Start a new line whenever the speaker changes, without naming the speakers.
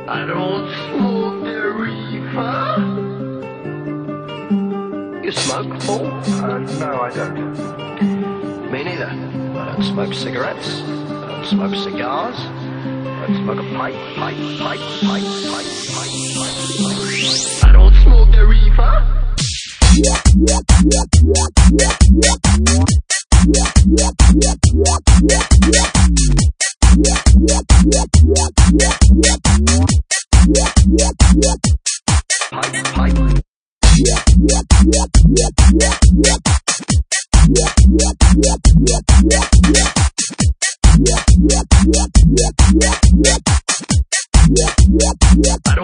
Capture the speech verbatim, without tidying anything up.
I don't smoke the reefer. You smoke, Paul?
Uh, no, I don't.
Me neither. I don't smoke cigarettes. I don't smoke cigars. I don't smoke a pipe, pipe, pipe, pipe, pipe, pipe, pipe, pipe. I don't smoke the reefer. Pipe, pipe. I